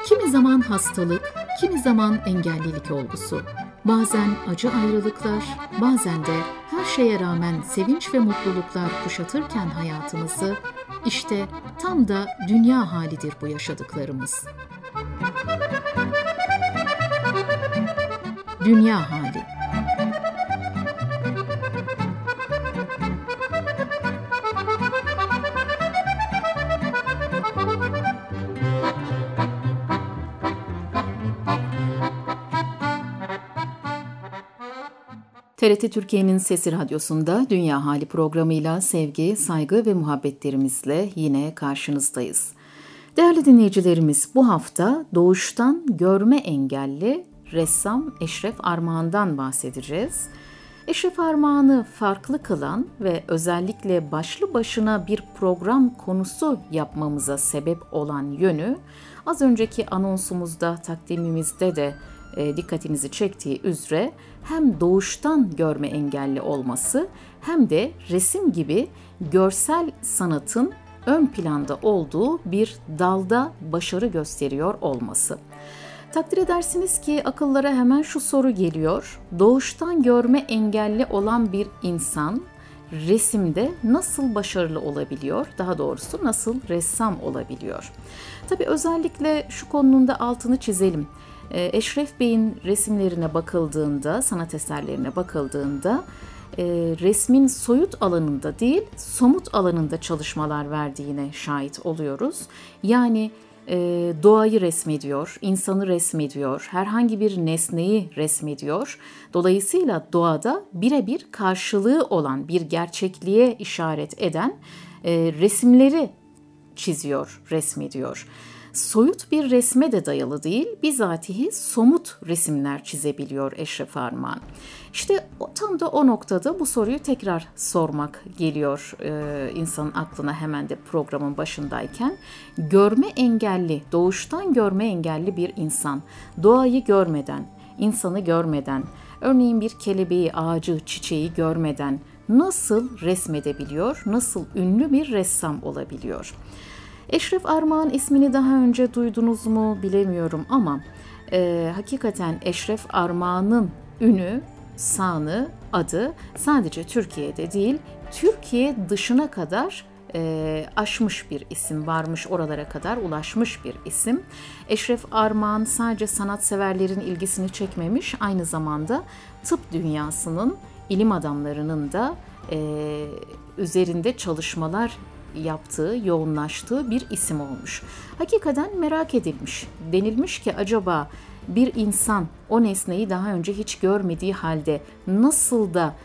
Kimi zaman hastalık, kimi zaman engellilik olgusu. Bazen acı ayrılıklar, bazen de her şeye rağmen sevinç ve mutluluklar kuşatırken hayatımızı, işte tam da dünya halidir bu yaşadıklarımız. Dünya hali. TRT Türkiye'nin Sesi Radyosu'nda Dünya Hali programıyla sevgi, saygı ve muhabbetlerimizle yine karşınızdayız. Değerli dinleyicilerimiz, bu hafta doğuştan görme engelli ressam Eşref Armağan'dan bahsedeceğiz. Eşref Armağan'ı farklı kılan ve özellikle başlı başına bir program konusu yapmamıza sebep olan yönü, az önceki anonsumuzda, takdimimizde de dikkatinizi çektiği üzere hem doğuştan görme engelli olması hem de resim gibi görsel sanatın ön planda olduğu bir dalda başarı gösteriyor olması. Takdir edersiniz ki akıllara hemen şu soru geliyor: doğuştan görme engelli olan bir insan resimde nasıl başarılı olabiliyor? Daha doğrusu nasıl ressam olabiliyor? Tabii özellikle şu konunun da altını çizelim. Eşref Bey'in resimlerine bakıldığında, sanat eserlerine bakıldığında resmin soyut alanında değil, somut alanında çalışmalar verdiğine şahit oluyoruz. Yani doğayı resmediyor, insanı resmediyor, herhangi bir nesneyi resmediyor. Dolayısıyla doğada birebir karşılığı olan bir gerçekliğe işaret eden resimleri çiziyor, resmediyor. Soyut bir resme de dayalı değil, bizatihi somut resimler çizebiliyor Eşref Armağan. İşte tam da o noktada bu soruyu tekrar sormak geliyor insanın aklına hemen de programın başındayken. Görme engelli, doğuştan görme engelli bir insan, doğayı görmeden, insanı görmeden, örneğin bir kelebeği, ağacı, çiçeği görmeden nasıl resmedebiliyor, nasıl ünlü bir ressam olabiliyor? Eşref Armağan ismini daha önce duydunuz mu bilemiyorum ama hakikaten Eşref Armağan'ın ünü, sanı, adı sadece Türkiye'de değil, Türkiye dışına kadar aşmış bir isim, varmış oralara kadar ulaşmış bir isim. Eşref Armağan sadece sanatseverlerin ilgisini çekmemiş, aynı zamanda tıp dünyasının, ilim adamlarının da üzerinde çalışmalar yaptığı, yoğunlaştığı bir isim olmuş. Hakikaten merak edilmiş. Denilmiş ki acaba bir insan o nesneyi daha önce hiç görmediği halde nasıl da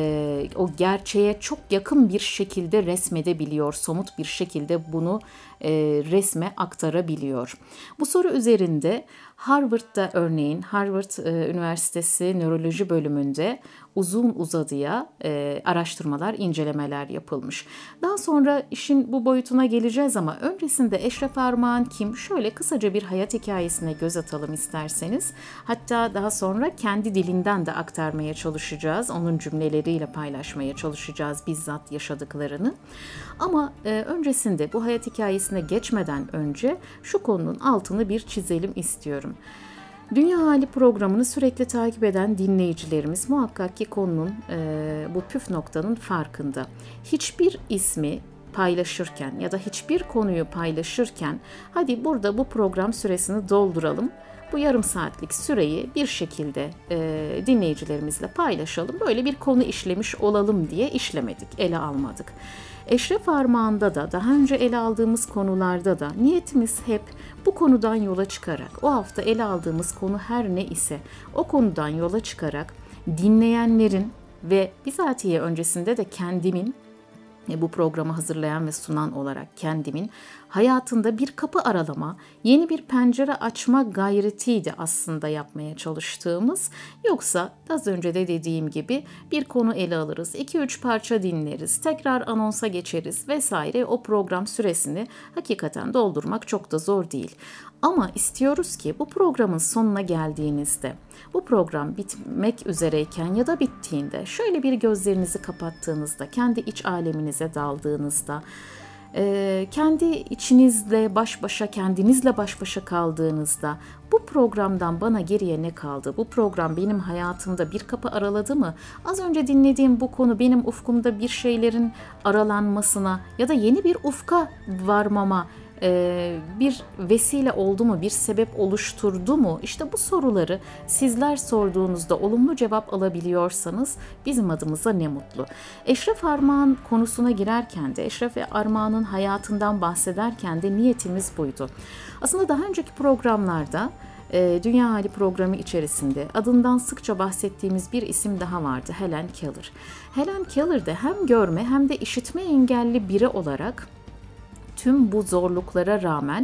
o gerçeğe çok yakın bir şekilde resmedebiliyor, somut bir şekilde bunu resme aktarabiliyor. Bu soru üzerinde Harvard'da örneğin Harvard Üniversitesi Nöroloji bölümünde uzun uzadıya araştırmalar, incelemeler yapılmış. Daha sonra işin bu boyutuna geleceğiz ama öncesinde Eşref Armağan kim? Şöyle kısaca bir hayat hikayesine göz atalım isterseniz. Hatta daha sonra kendi dilinden de aktarmaya çalışacağız. Onun cümleleriyle paylaşmaya çalışacağız bizzat yaşadıklarını. Ama öncesinde bu hayat hikayesine geçmeden önce şu konunun altını bir çizelim istiyorum. Dünya Hali programını sürekli takip eden dinleyicilerimiz muhakkak ki konunun bu püf noktanın farkında. Hiçbir ismi paylaşırken ya da hiçbir konuyu paylaşırken hadi burada bu program süresini dolduralım, bu yarım saatlik süreyi bir şekilde dinleyicilerimizle paylaşalım, böyle bir konu işlemiş olalım diye işlemedik, ele almadık. Eşref Armağan'da da daha önce ele aldığımız konularda da niyetimiz hep bu konudan yola çıkarak, o hafta ele aldığımız konu her ne ise o konudan yola çıkarak dinleyenlerin ve bizatihi öncesinde de kendimin, bu programı hazırlayan ve sunan olarak kendimin hayatında bir kapı aralama, yeni bir pencere açma gayretiydi aslında yapmaya çalıştığımız. Yoksa az önce de dediğim gibi bir konu ele alırız, 2-3 parça dinleriz, tekrar anonsa geçeriz vesaire. O program süresini hakikaten doldurmak çok da zor değil. Ama istiyoruz ki bu programın sonuna geldiğinizde, bu program bitmek üzereyken ya da bittiğinde şöyle bir gözlerinizi kapattığınızda, kendi iç aleminize daldığınızda Kendi içinizle baş başa, kendinizle baş başa kaldığınızda bu programdan bana geriye ne kaldı? Bu program benim hayatımda bir kapı araladı mı? Az önce dinlediğim bu konu benim ufkumda bir şeylerin aralanmasına ya da yeni bir ufka varmama bir vesile oldu mu, bir sebep oluşturdu mu? İşte bu soruları sizler sorduğunuzda olumlu cevap alabiliyorsanız bizim adımıza ne mutlu. Eşref Armağan konusuna girerken de, Eşref Armağan'ın hayatından bahsederken de niyetimiz buydu. Aslında daha önceki programlarda Dünya Hali programı içerisinde adından sıkça bahsettiğimiz bir isim daha vardı, Helen Keller. Helen Keller de hem görme hem de işitme engelli biri olarak tüm bu zorluklara rağmen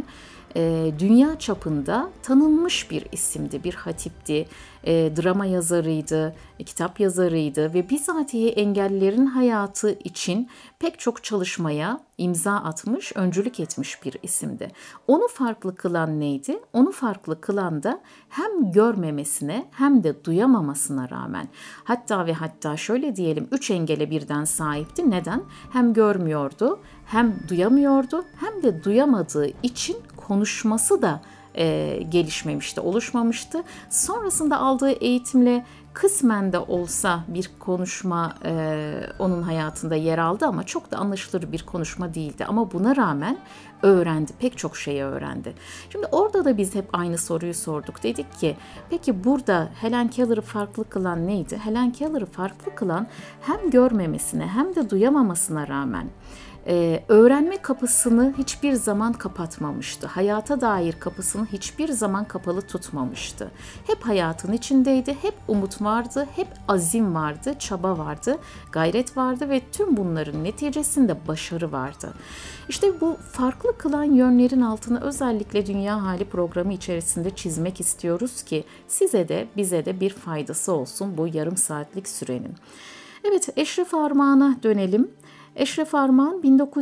dünya çapında tanınmış bir isimdi, bir hatipti, drama yazarıydı, kitap yazarıydı ve bizatihi engellilerin hayatı için pek çok çalışmaya imza atmış, öncülük etmiş bir isimdi. Onu farklı kılan neydi? Onu farklı kılan da hem görmemesine hem de duyamamasına rağmen, hatta ve hatta şöyle diyelim 3 engele birden sahipti. Neden? Hem görmüyordu, hem duyamıyordu, hem de duyamadığı için konuşması da gelişmemişti, oluşmamıştı. Sonrasında aldığı eğitimle kısmen de olsa bir konuşma onun hayatında yer aldı ama çok da anlaşılır bir konuşma değildi. Ama buna rağmen öğrendi, pek çok şeyi öğrendi. Şimdi orada da biz hep aynı soruyu sorduk. Dedik ki peki burada Helen Keller'ı farklı kılan neydi? Helen Keller'ı farklı kılan hem görmemesine hem de duyamamasına rağmen öğrenme kapısını hiçbir zaman kapatmamıştı. Hayata dair kapısını hiçbir zaman kapalı tutmamıştı. Hep hayatın içindeydi, hep umut vardı, hep azim vardı, çaba vardı, gayret vardı ve tüm bunların neticesinde başarı vardı. İşte bu farklı kılan yönlerin altını özellikle Dünya Hali programı içerisinde çizmek istiyoruz ki size de bize de bir faydası olsun bu yarım saatlik sürenin. Evet, Eşref Armağan'a dönelim. Eşref Armağan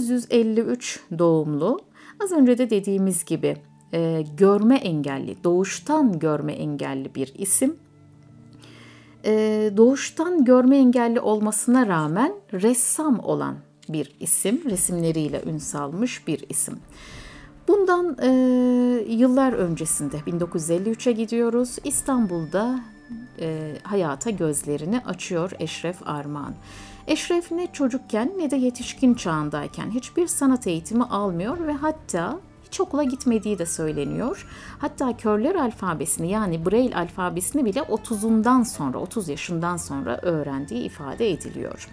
1953 doğumlu. Az önce de dediğimiz gibi görme engelli, doğuştan görme engelli bir isim. Doğuştan görme engelli olmasına rağmen ressam olan bir isim, resimleriyle ün salmış bir isim. Bundan yıllar öncesinde 1953'e gidiyoruz. İstanbul'da hayata gözlerini açıyor Eşref Armağan. Eşref ne çocukken ne de yetişkin çağındayken hiçbir sanat eğitimi almıyor ve hatta hiç okula gitmediği de söyleniyor. Hatta körler alfabesini yani Braille alfabesini bile 30 yaşından sonra öğrendiği ifade ediliyor.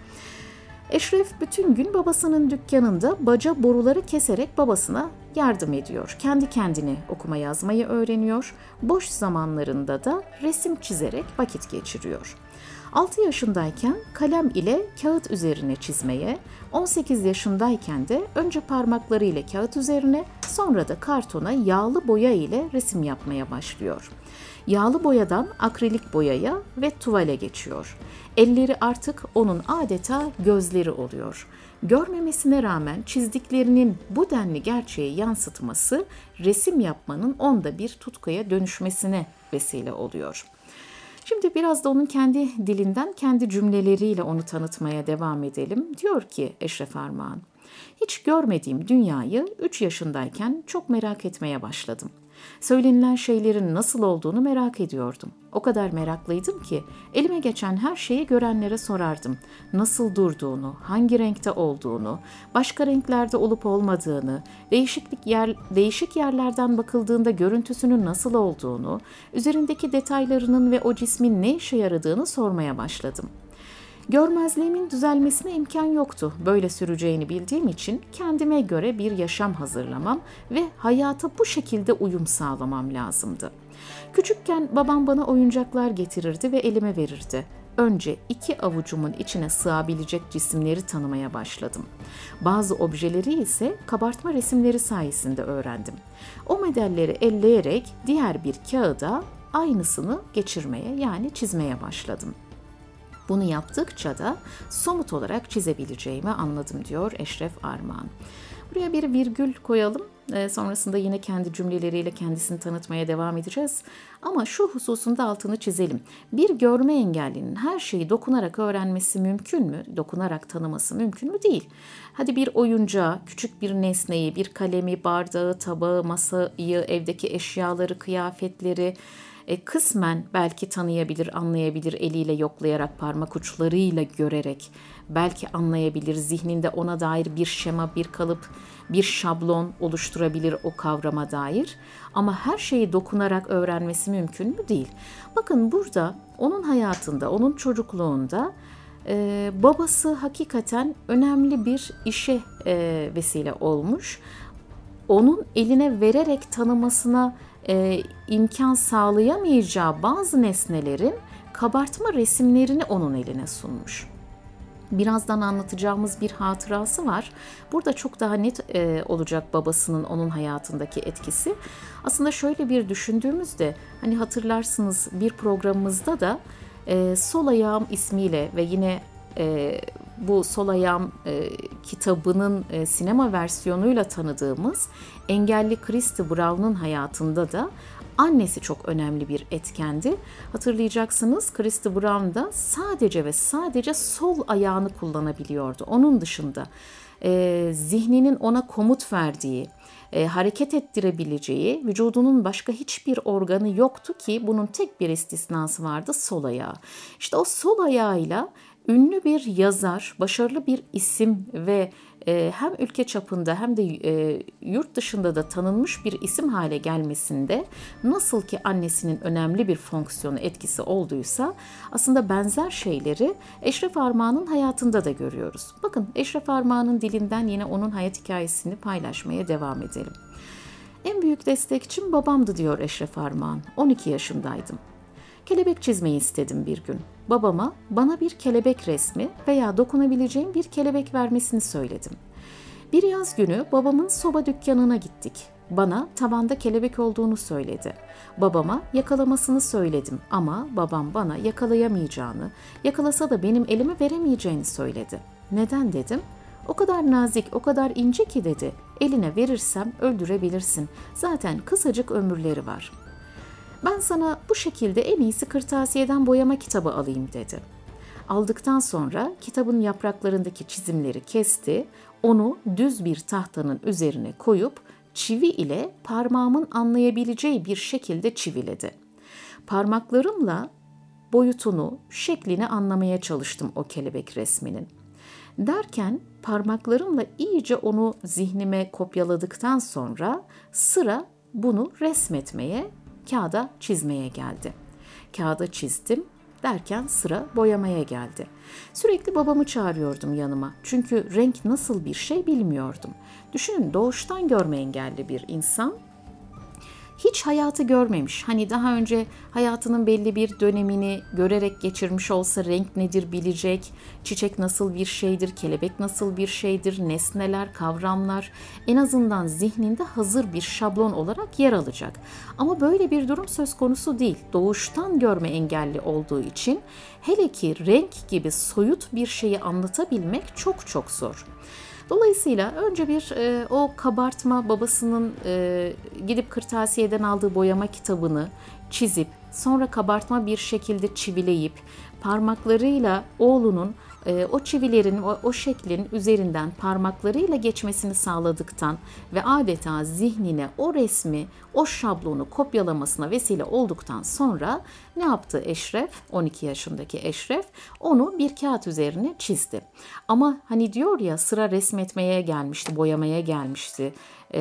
Eşref bütün gün babasının dükkanında baca boruları keserek babasına yardım ediyor. Kendi kendine okuma yazmayı öğreniyor. Boş zamanlarında da resim çizerek vakit geçiriyor. 6 yaşındayken kalem ile kağıt üzerine çizmeye, 18 yaşındayken de önce parmakları ile kağıt üzerine, sonra da kartona yağlı boya ile resim yapmaya başlıyor. Yağlı boyadan akrilik boyaya ve tuvale geçiyor. Elleri artık onun adeta gözleri oluyor. Görmemesine rağmen çizdiklerinin bu denli gerçeği yansıtması resim yapmanın onda bir tutkuya dönüşmesine vesile oluyor. Şimdi biraz da onun kendi dilinden, kendi cümleleriyle onu tanıtmaya devam edelim. Diyor ki Eşref Armağan, hiç görmediğim dünyayı 3 yaşındayken çok merak etmeye başladım. Söylenilen şeylerin nasıl olduğunu merak ediyordum. O kadar meraklıydım ki elime geçen her şeyi görenlere sorardım. Nasıl durduğunu, hangi renkte olduğunu, başka renklerde olup olmadığını, değişik yerlerden bakıldığında görüntüsünün nasıl olduğunu, üzerindeki detaylarının ve o cismin ne işe yaradığını sormaya başladım. Görmezliğimin düzelmesine imkan yoktu. Böyle süreceğini bildiğim için kendime göre bir yaşam hazırlamam ve hayata bu şekilde uyum sağlamam lazımdı. Küçükken babam bana oyuncaklar getirirdi ve elime verirdi. Önce 2 avucumun içine sığabilecek cisimleri tanımaya başladım. Bazı objeleri ise kabartma resimleri sayesinde öğrendim. O modelleri elleyerek diğer bir kağıda aynısını geçirmeye yani çizmeye başladım. Bunu yaptıkça da somut olarak çizebileceğimi anladım diyor Eşref Armağan. Buraya bir virgül koyalım. Sonrasında yine kendi cümleleriyle kendisini tanıtmaya devam edeceğiz. Ama şu hususunda altını çizelim. Bir görme engellinin her şeyi dokunarak öğrenmesi mümkün mü? Dokunarak tanıması mümkün mü? Değil. Hadi bir oyuncağı, küçük bir nesneyi, bir kalemi, bardağı, tabağı, masayı, evdeki eşyaları, kıyafetleri kısmen belki tanıyabilir, anlayabilir, eliyle yoklayarak, parmak uçlarıyla görerek belki anlayabilir, zihninde ona dair bir şema, bir kalıp, bir şablon oluşturabilir o kavrama dair. Ama her şeyi dokunarak öğrenmesi mümkün mü? Değil. Bakın burada onun hayatında, onun çocukluğunda babası hakikaten önemli bir işe vesile olmuş. Onun eline vererek tanımasına imkan sağlayamayacağı bazı nesnelerin kabartma resimlerini onun eline sunmuş. Birazdan anlatacağımız bir hatırası var. Burada çok daha net olacak babasının onun hayatındaki etkisi. Aslında şöyle bir düşündüğümüzde, hani hatırlarsınız bir programımızda da Sol Ayağım ismiyle ve yine bu Sol Ayağım kitabının sinema versiyonuyla tanıdığımız engelli Christy Brown'un hayatında da annesi çok önemli bir etkendi. Hatırlayacaksınız, Christy Brown da sadece ve sadece sol ayağını kullanabiliyordu. Onun dışında zihninin ona komut verdiği, hareket ettirebileceği vücudunun başka hiçbir organı yoktu ki bunun tek bir istisnası vardı: sol ayağı. İşte o sol ayağıyla ünlü bir yazar, başarılı bir isim ve hem ülke çapında hem de yurt dışında da tanınmış bir isim hale gelmesinde nasıl ki annesinin önemli bir fonksiyonu, etkisi olduysa, aslında benzer şeyleri Eşref Armağan'ın hayatında da görüyoruz. Bakın, Eşref Armağan'ın dilinden yine onun hayat hikayesini paylaşmaya devam edelim. En büyük destekçim babamdı diyor Eşref Armağan. 12 yaşındaydım. Kelebek çizmeyi istedim bir gün. Babama bana bir kelebek resmi veya dokunabileceğim bir kelebek vermesini söyledim. Bir yaz günü babamın soba dükkanına gittik. Bana tavanda kelebek olduğunu söyledi. Babama yakalamasını söyledim ama babam bana yakalayamayacağını, yakalasa da benim elime veremeyeceğini söyledi. Neden dedim? O kadar nazik, o kadar ince ki dedi. Eline verirsem öldürebilirsin. Zaten kısacık ömürleri var. Ben sana bu şekilde en iyisi kırtasiyeden boyama kitabı alayım dedi. Aldıktan sonra kitabın yapraklarındaki çizimleri kesti, onu düz bir tahtanın üzerine koyup çivi ile parmağımın anlayabileceği bir şekilde çiviledi. Parmaklarımla boyutunu, şeklini anlamaya çalıştım o kelebek resminin. Derken parmaklarımla iyice onu zihnime kopyaladıktan sonra sıra bunu resmetmeye, kağıda çizmeye geldi. Kağıda çizdim derken sıra boyamaya geldi. Sürekli babamı çağırıyordum yanıma. Çünkü renk nasıl bir şey bilmiyordum. Düşünün, doğuştan görme engelli bir insan. Hiç hayatı görmemiş. Hani daha önce hayatının belli bir dönemini görerek geçirmiş olsa renk nedir bilecek, çiçek nasıl bir şeydir, kelebek nasıl bir şeydir, nesneler, kavramlar en azından zihninde hazır bir şablon olarak yer alacak. Ama böyle bir durum söz konusu değil. Doğuştan görme engelli olduğu için hele ki renk gibi soyut bir şeyi anlatabilmek çok çok zor. Dolayısıyla önce bir o kabartma, babasının gidip kırtasiyeden aldığı boyama kitabını çizip sonra kabartma bir şekilde çivileyip parmaklarıyla oğlunun o çivilerin, o şeklin üzerinden parmaklarıyla geçmesini sağladıktan ve adeta zihnine o resmi, o şablonu kopyalamasına vesile olduktan sonra ne yaptı Eşref? 12 yaşındaki Eşref onu bir kağıt üzerine çizdi. Ama hani diyor ya, sıra resmetmeye gelmişti, boyamaya gelmişti.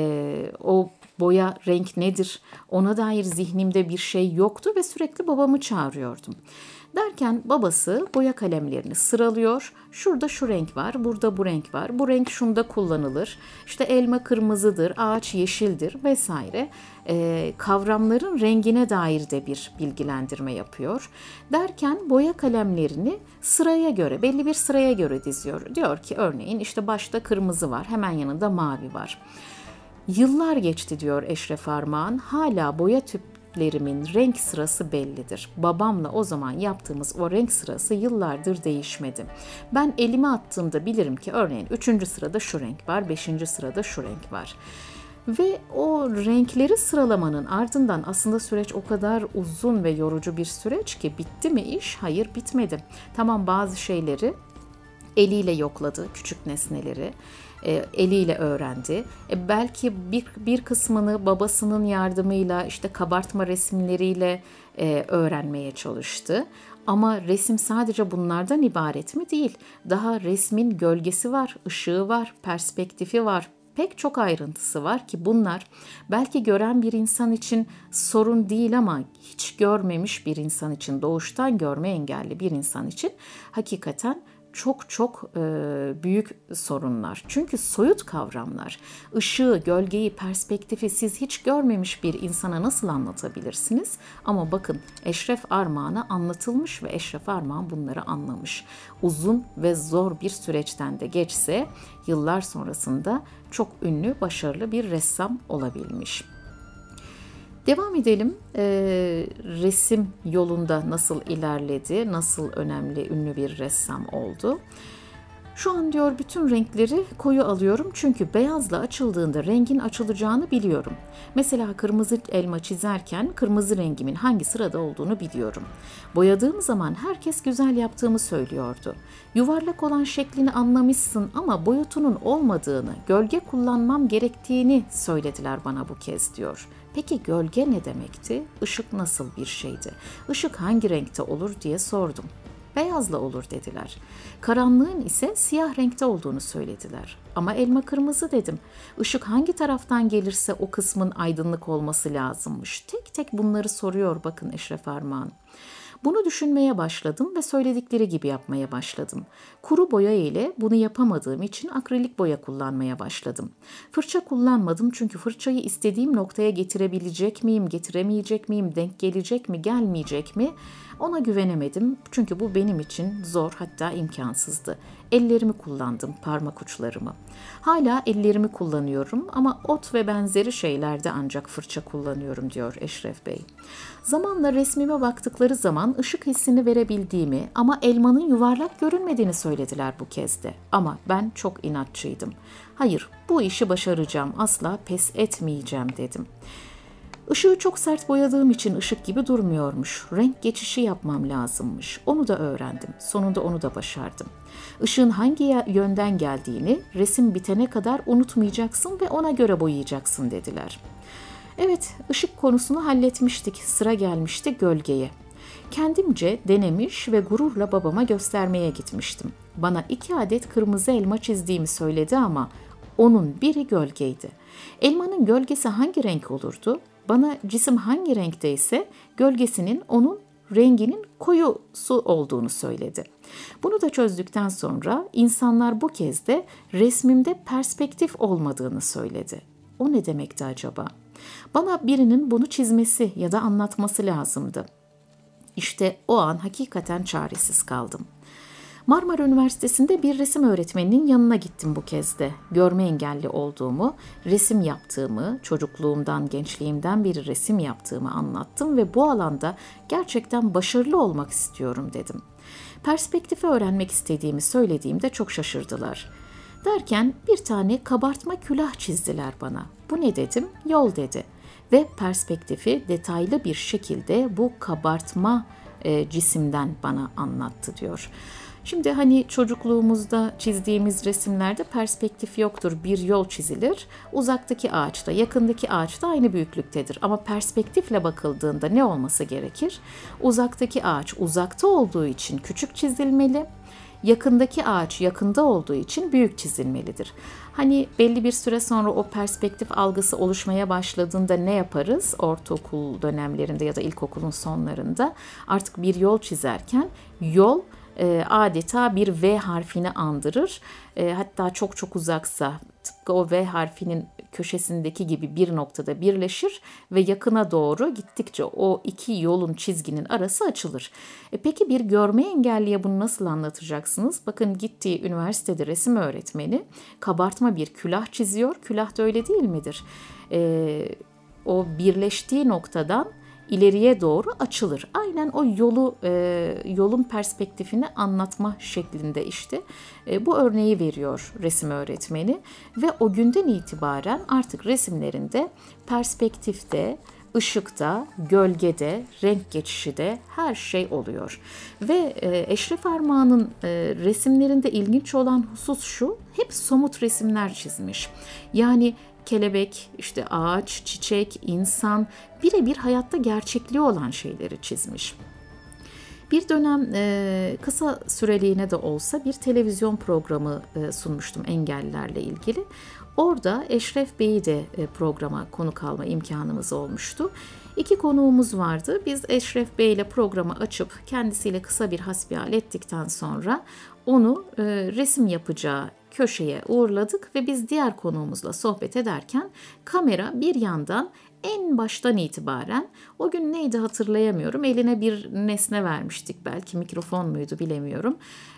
O boya, renk nedir? Ona dair zihnimde bir şey yoktu ve sürekli babamı çağırıyordum. Derken babası boya kalemlerini sıralıyor. Şurada şu renk var, burada bu renk var. Bu renk şunda kullanılır. İşte elma kırmızıdır, ağaç yeşildir vesaire. Kavramların rengine dair de bir bilgilendirme yapıyor. Derken boya kalemlerini sıraya göre, belli bir sıraya göre diziyor. Diyor ki örneğin işte başta kırmızı var, hemen yanında mavi var. Yıllar geçti diyor Eşref Armağan, hala boya tüplerimin renk sırası bellidir. Babamla o zaman yaptığımız o renk sırası yıllardır değişmedi. Ben elime attığımda bilirim ki örneğin 3. sırada şu renk var, 5. sırada şu renk var. Ve o renkleri sıralamanın ardından aslında süreç o kadar uzun ve yorucu bir süreç ki bitti mi iş? Hayır, bitmedi. Tamam, bazı şeyleri eliyle yokladı, küçük nesneleri. Eliyle öğrendi. Belki bir kısmını babasının yardımıyla, işte kabartma resimleriyle öğrenmeye çalıştı. Ama resim sadece bunlardan ibaret mi? Değil. Daha resmin gölgesi var, ışığı var, perspektifi var. Pek çok ayrıntısı var ki bunlar belki gören bir insan için sorun değil ama hiç görmemiş bir insan için, doğuştan görme engelli bir insan için hakikaten çok çok büyük sorunlar. Çünkü soyut kavramlar, ışığı, gölgeyi, perspektifi siz hiç görmemiş bir insana nasıl anlatabilirsiniz? Ama bakın, Eşref Armağan'a anlatılmış ve Eşref Armağan bunları anlamış. Uzun ve zor bir süreçten de geçse yıllar sonrasında çok ünlü, başarılı bir ressam olabilmiş. Devam edelim. Resim yolunda nasıl ilerledi, nasıl önemli, ünlü bir ressam oldu. Şu an diyor bütün renkleri koyu alıyorum çünkü beyazla açıldığında rengin açılacağını biliyorum. Mesela kırmızı elma çizerken kırmızı rengimin hangi sırada olduğunu biliyorum. Boyadığım zaman herkes güzel yaptığımı söylüyordu. Yuvarlak olan şeklini anlamışsın ama boyutunun olmadığını, gölge kullanmam gerektiğini söylediler bana bu kez diyor. Peki gölge ne demekti? Işık nasıl bir şeydi? Işık hangi renkte olur diye sordum. Beyazla olur dediler. Karanlığın ise siyah renkte olduğunu söylediler. Ama elma kırmızı dedim. Işık hangi taraftan gelirse o kısmın aydınlık olması lazımmış. Tek tek bunları soruyor bakın Eşref Armağan. Bunu düşünmeye başladım ve söyledikleri gibi yapmaya başladım. Kuru boya ile bunu yapamadığım için akrilik boya kullanmaya başladım. Fırça kullanmadım çünkü fırçayı istediğim noktaya getirebilecek miyim, getiremeyecek miyim, denk gelecek mi, gelmeyecek mi? Ona güvenemedim çünkü bu benim için zor, hatta imkansızdı. Ellerimi kullandım, parmak uçlarımı. Hala ellerimi kullanıyorum ama ot ve benzeri şeylerde ancak fırça kullanıyorum diyor Eşref Bey. Zamanla resmime baktıkları zaman ışık hissini verebildiğimi ama elmanın yuvarlak görünmediğini söylediler bu kez de. Ama ben çok inatçıydım. Hayır, bu işi başaracağım, asla pes etmeyeceğim dedim. Işığı çok sert boyadığım için ışık gibi durmuyormuş. Renk geçişi yapmam lazımmış. Onu da öğrendim. Sonunda onu da başardım. Işığın hangi yönden geldiğini resim bitene kadar unutmayacaksın ve ona göre boyayacaksın dediler. Evet, ışık konusunu halletmiştik. Sıra gelmişti gölgeye. Kendimce denemiş ve gururla babama göstermeye gitmiştim. Bana 2 adet kırmızı elma çizdiğimi söyledi ama onun biri gölgeydi. Elmanın gölgesi hangi renk olurdu? Bana cisim hangi renkteyse gölgesinin onun renginin koyusu olduğunu söyledi. Bunu da çözdükten sonra insanlar bu kez de resmimde perspektif olmadığını söyledi. O ne demekti acaba? Bana birinin bunu çizmesi ya da anlatması lazımdı. İşte o an hakikaten çaresiz kaldım. Marmara Üniversitesi'nde bir resim öğretmeninin yanına gittim bu kez de. Görme engelli olduğumu, resim yaptığımı, çocukluğumdan, gençliğimden beri resim yaptığımı anlattım ve bu alanda gerçekten başarılı olmak istiyorum dedim. Perspektifi öğrenmek istediğimi söylediğimde çok şaşırdılar. Derken bir tane kabartma külah çizdiler bana. Bu ne dedim? Yol dedi. Ve perspektifi detaylı bir şekilde bu kabartma cisimden bana anlattı diyor. Şimdi hani çocukluğumuzda çizdiğimiz resimlerde perspektif yoktur. Bir yol çizilir. Uzaktaki ağaçta, yakındaki ağaçta aynı büyüklüktedir. Ama perspektifle bakıldığında ne olması gerekir? Uzaktaki ağaç uzakta olduğu için küçük çizilmeli. Yakındaki ağaç yakında olduğu için büyük çizilmelidir. Hani belli bir süre sonra o perspektif algısı oluşmaya başladığında ne yaparız? Ortaokul dönemlerinde ya da ilkokulun sonlarında artık bir yol çizerken yol adeta bir V harfini andırır. Hatta çok çok uzaksa tıpkı o V harfinin köşesindeki gibi bir noktada birleşir ve yakına doğru gittikçe o iki yolun, çizginin arası açılır. Peki bir görme engelliye bunu nasıl anlatacaksınız? Bakın gittiği üniversitede resim öğretmeni kabartma bir külah çiziyor. Külah da öyle değil midir? O birleştiği noktadan ileriye doğru açılır. Aynen o yolun perspektifini anlatma şeklinde işte bu örneği veriyor resim öğretmeni ve o günden itibaren artık resimlerinde perspektifte, ışıkta, gölgede, renk geçişi de her şey oluyor. Ve Eşref Armağan'ın resimlerinde ilginç olan husus şu, hep somut resimler çizmiş. Yani kelebek, işte ağaç, çiçek, insan, birebir hayatta gerçekliği olan şeyleri çizmiş. Bir dönem kısa süreliğine de olsa bir televizyon programı sunmuştum engellilerle ilgili. Orada Eşref Bey'i de programa konuk alma imkanımız olmuştu. 2 konuğumuz vardı. Biz Eşref Bey ile programı açıp kendisiyle kısa bir hasbihal ettikten sonra onu resim yapacağı köşeye uğurladık ve biz diğer konuğumuzla sohbet ederken kamera bir yandan en baştan itibaren, o gün neydi hatırlayamıyorum, eline bir nesne vermiştik, belki mikrofon muydu bilemiyorum.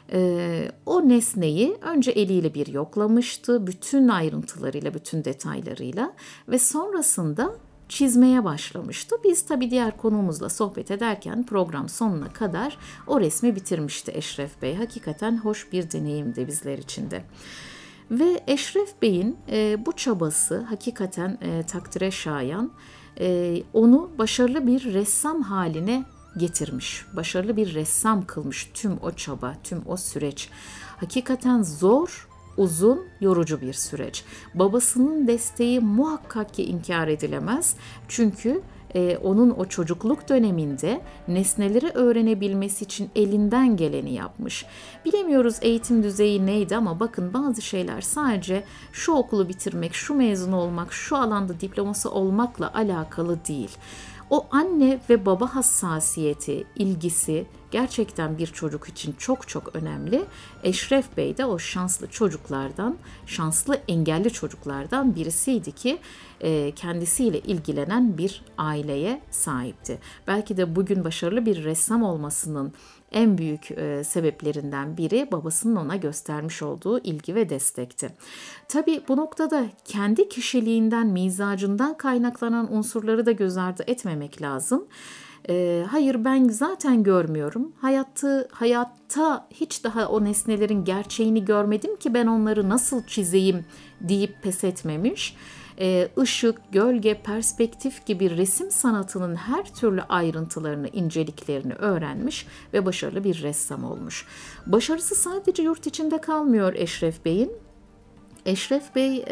O nesneyi önce eliyle bir yoklamıştı, bütün ayrıntılarıyla, bütün detaylarıyla ve sonrasında çizmeye başlamıştı. Biz tabii diğer konuğumuzla sohbet ederken program sonuna kadar o resmi bitirmişti Eşref Bey. Hakikaten hoş bir deneyimdi bizler için de. Ve Eşref Bey'in bu çabası hakikaten takdire şayan, onu başarılı bir ressam haline getirmiş. Başarılı bir ressam kılmış tüm o çaba, tüm o süreç. Hakikaten zor, uzun, yorucu bir süreç. Babasının desteği muhakkak ki inkar edilemez. Çünkü onun o çocukluk döneminde nesneleri öğrenebilmesi için elinden geleni yapmış. Bilemiyoruz eğitim düzeyi neydi ama bakın bazı şeyler sadece şu okulu bitirmek, şu mezun olmak, şu alanda diploması olmakla alakalı değil. O anne ve baba hassasiyeti, ilgisi gerçekten bir çocuk için çok çok önemli. Eşref Bey de o şanslı çocuklardan, şanslı engelli çocuklardan birisiydi ki kendisiyle ilgilenen bir aileye sahipti. Belki de bugün başarılı bir ressam olmasının en büyük sebeplerinden biri babasının ona göstermiş olduğu ilgi ve destekti. Tabii bu noktada kendi kişiliğinden, mizacından kaynaklanan unsurları da göz ardı etmemek lazım. Hayır ben zaten görmüyorum. Hayatta hiç daha o nesnelerin gerçeğini görmedim ki ben onları nasıl çizeyim deyip pes etmemiş. Işık, gölge, perspektif gibi resim sanatının her türlü ayrıntılarını, inceliklerini öğrenmiş ve başarılı bir ressam olmuş. Başarısı sadece yurt içinde kalmıyor Eşref Bey'in. Eşref Bey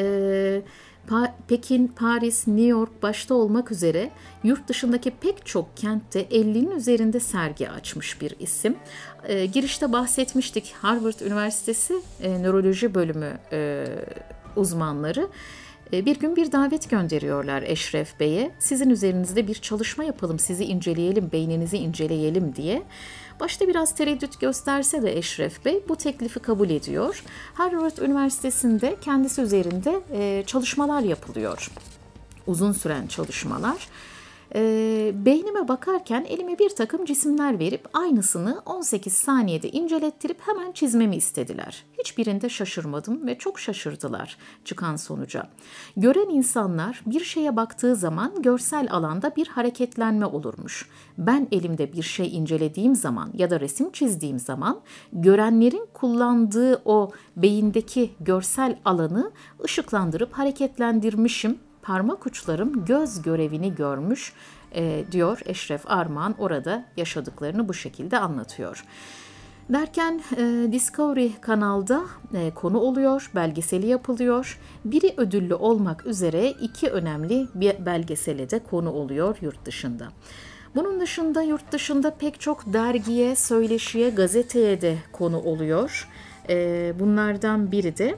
Pekin, Paris, New York başta olmak üzere yurt dışındaki pek çok kentte 50'nin üzerinde sergi açmış bir isim. Girişte bahsetmiştik, Harvard Üniversitesi Nöroloji Bölümü uzmanları bir gün bir davet gönderiyorlar Eşref Bey'e. Sizin üzerinizde bir çalışma yapalım, sizi inceleyelim, beyninizi inceleyelim diye. Başta biraz tereddüt gösterse de Eşref Bey bu teklifi kabul ediyor. Harvard Üniversitesi'nde kendisi üzerinde çalışmalar yapılıyor. Uzun süren çalışmalar. Beynime bakarken elime bir takım cisimler verip aynısını 18 saniyede incelettirip hemen çizmemi istediler. Hiçbirinde şaşırmadım ve çok şaşırdılar çıkan sonuca. Gören insanlar bir şeye baktığı zaman görsel alanda bir hareketlenme olurmuş. Ben elimde bir şey incelediğim zaman ya da resim çizdiğim zaman görenlerin kullandığı o beyindeki görsel alanı ışıklandırıp hareketlendirmişim. Parmak uçlarım göz görevini görmüş diyor Eşref Armağan, orada yaşadıklarını bu şekilde anlatıyor. Derken Discovery kanalda konu oluyor, belgeseli yapılıyor. Biri ödüllü olmak üzere 2 önemli bir belgesele de konu oluyor yurt dışında. Bunun dışında yurt dışında pek çok dergiye, söyleşiye, gazeteye de konu oluyor. Bunlardan biri de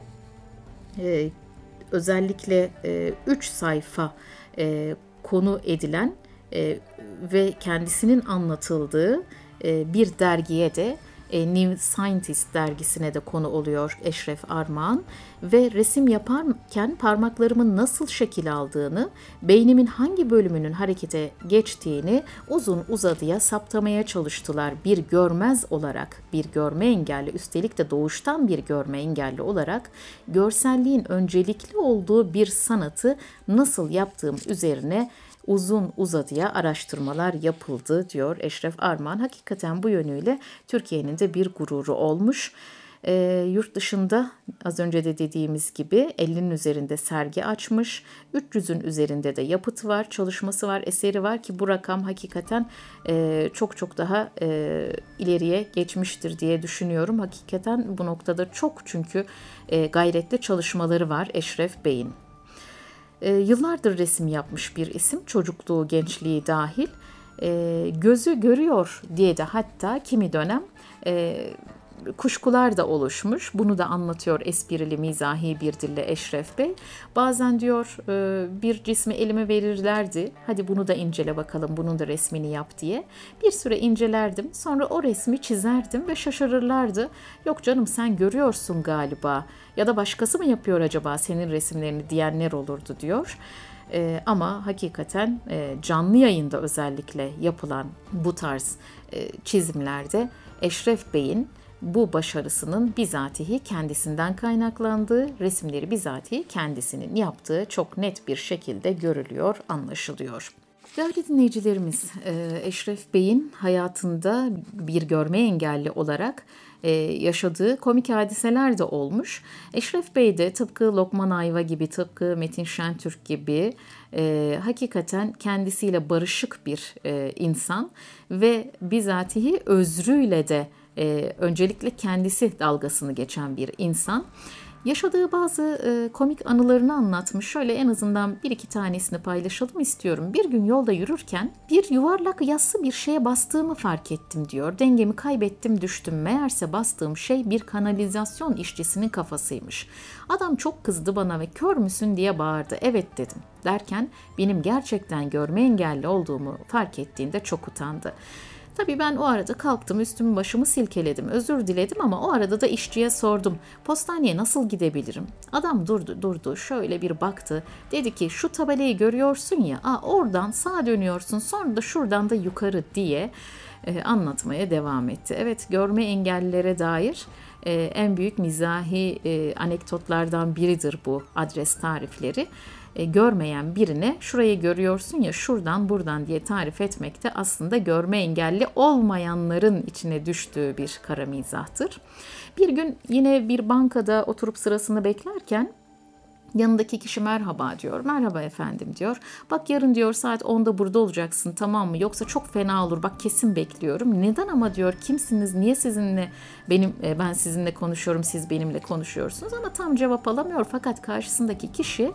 özellikle 3 sayfa konu edilen ve kendisinin anlatıldığı bir dergiye de New Scientist dergisine de konu oluyor Eşref Armağan ve resim yaparken parmaklarımın nasıl şekil aldığını, beynimin hangi bölümünün harekete geçtiğini uzun uzadıya saptamaya çalıştılar. Bir görmez olarak, bir görme engelli, üstelik de doğuştan bir görme engelli olarak görselliğin öncelikli olduğu bir sanatı nasıl yaptığım üzerine uzun uzadıya araştırmalar yapıldı diyor Eşref Arman. Hakikaten bu yönüyle Türkiye'nin de bir gururu olmuş. Yurt dışında az önce de dediğimiz gibi 50'nin üzerinde sergi açmış. 300'ün üzerinde de yapıt var, çalışması var, eseri var ki bu rakam hakikaten çok çok daha ileriye geçmiştir diye düşünüyorum. Hakikaten bu noktada çok çünkü gayretli çalışmaları var Eşref Bey'in. Yıllardır resim yapmış bir isim, çocukluğu, gençliği dahil. Gözü görüyor diye de hatta kimi dönem kuşkular da oluşmuş. Bunu da anlatıyor esprili, mizahi bir dille Eşref Bey. Bazen diyor bir cismi elime verirlerdi. Hadi bunu da incele bakalım, bunun da resmini yap diye. Bir süre incelerdim. Sonra o resmi çizerdim ve şaşırırlardı. Yok canım sen görüyorsun galiba ya da başkası mı yapıyor acaba senin resimlerini diyenler olurdu diyor. Ama hakikaten canlı yayında özellikle yapılan bu tarz çizimlerde Eşref Bey'in bu başarısının bizatihi kendisinden kaynaklandığı, resimleri bizatihi kendisinin yaptığı çok net bir şekilde görülüyor, anlaşılıyor. Değerli dinleyicilerimiz, Eşref Bey'in hayatında bir görme engelli olarak yaşadığı komik hadiseler de olmuş. Eşref Bey de tıpkı Lokman Ayva gibi, tıpkı Metin Şentürk gibi hakikaten kendisiyle barışık bir insan ve bizatihi özrüyle de öncelikle kendisi dalgasını geçen bir insan. Yaşadığı bazı komik anılarını anlatmış. Şöyle en azından bir iki tanesini paylaşalım istiyorum. Bir gün yolda yürürken bir yuvarlak yassı bir şeye bastığımı fark ettim diyor. Dengemi kaybettim, düştüm. Meğerse bastığım şey bir kanalizasyon işçisinin kafasıymış. Adam çok kızdı bana ve kör müsün diye bağırdı. Evet dedim. Derken benim gerçekten görme engelli olduğumu fark ettiğinde çok utandı. Tabii ben o arada kalktım, üstümü başımı silkeledim, özür diledim ama o arada da işçiye sordum. Postaneye nasıl gidebilirim? Adam durdu, şöyle bir baktı. Dedi ki şu tabelayı görüyorsun ya, oradan sağa dönüyorsun, sonra da şuradan da yukarı diye anlatmaya devam etti. Evet, görme engellilere dair en büyük mizahi anekdotlardan biridir bu adres tarifleri. Görmeyen birine şurayı görüyorsun ya şuradan buradan diye tarif etmek de aslında görme engelli olmayanların içine düştüğü bir kara mizahtır. Bir gün yine bir bankada oturup sırasını beklerken yanındaki kişi merhaba diyor. Merhaba efendim diyor. Bak yarın diyor saat 10'da burada olacaksın, tamam mı? Yoksa çok fena olur. Bak kesin bekliyorum. Neden ama diyor, kimsiniz? Niye ben sizinle konuşuyorum, siz benimle konuşuyorsunuz? Ama tam cevap alamıyor. Fakat karşısındaki kişi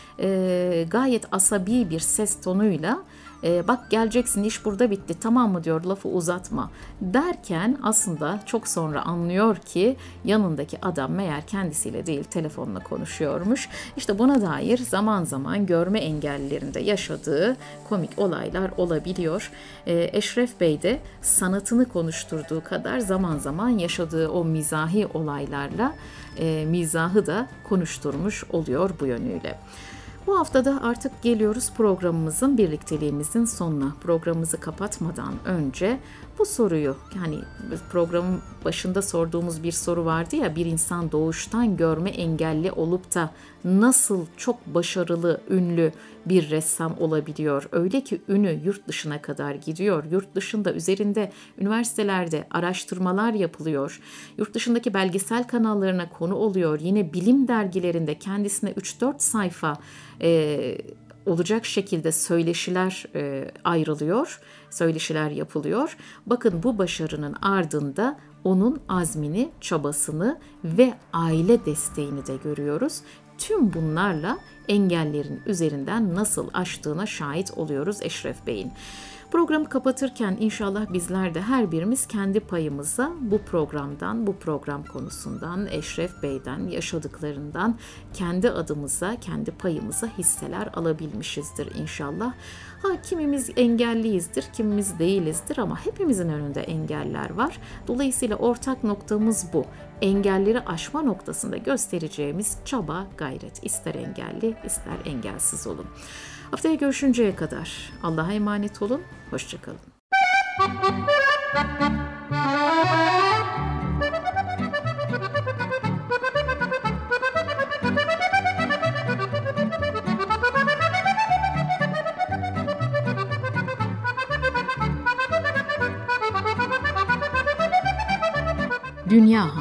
gayet asabi bir ses tonuyla bak geleceksin, iş burada bitti, tamam mı diyor, lafı uzatma derken aslında çok sonra anlıyor ki yanındaki adam meğer kendisiyle değil telefonla konuşuyormuş. İşte buna dair zaman zaman görme engellilerinde yaşadığı komik olaylar olabiliyor. Eşref Bey de sanatını konuşturduğu kadar zaman zaman yaşadığı o mizahi olaylarla mizahı da konuşturmuş oluyor bu yönüyle. Bu haftada artık geliyoruz programımızın, birlikteliğimizin sonuna. Programımızı kapatmadan önce bu soruyu, yani programın başında sorduğumuz bir soru vardı ya, bir insan doğuştan görme engelli olup da nasıl çok başarılı, ünlü bir ressam olabiliyor? Öyle ki ünü yurt dışına kadar gidiyor. Yurt dışında üzerinde üniversitelerde araştırmalar yapılıyor. Yurt dışındaki belgesel kanallarına konu oluyor. Yine bilim dergilerinde kendisine 3-4 sayfa olacak şekilde söyleşiler ayrılıyor, söyleşiler yapılıyor. Bakın bu başarının ardında onun azmini, çabasını ve aile desteğini de görüyoruz. Tüm bunlarla engellerin üzerinden nasıl aştığına şahit oluyoruz Eşref Bey'in. Programı kapatırken inşallah bizler de her birimiz kendi payımıza bu programdan, bu program konusundan, Eşref Bey'den, yaşadıklarından kendi adımıza, kendi payımıza hisseler alabilmişizdir inşallah. Kimimiz engelliyizdir, kimimiz değilizdir ama hepimizin önünde engeller var. Dolayısıyla ortak noktamız bu. Engelleri aşma noktasında göstereceğimiz çaba, gayret. İster engelli, ister engelsiz olun. Haftaya görüşünceye kadar Allah'a emanet olun, hoşça kalın. Dünya